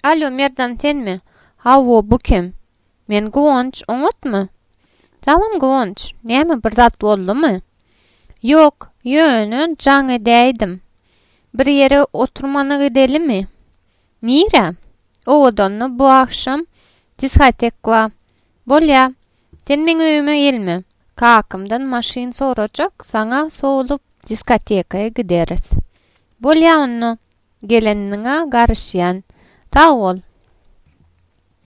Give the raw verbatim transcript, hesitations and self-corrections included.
Alo, Merdan senmi? Hawo, bu kim? Men Gowonç, oňatmy? Tamam Gowonç, näme bir zat boldumy? Ýok, ýöne jaň edäýdim. Bir ýere oturmana gidelimi? Nire? Owadanna bu akşam diskotek wa. Bolýa, sen meň öýüme gelme. Kakymdan maşyn sorajak, saňa solup diskotekaya gideriz. Bolýa onno, geleniniňe garşýan. Sag bol.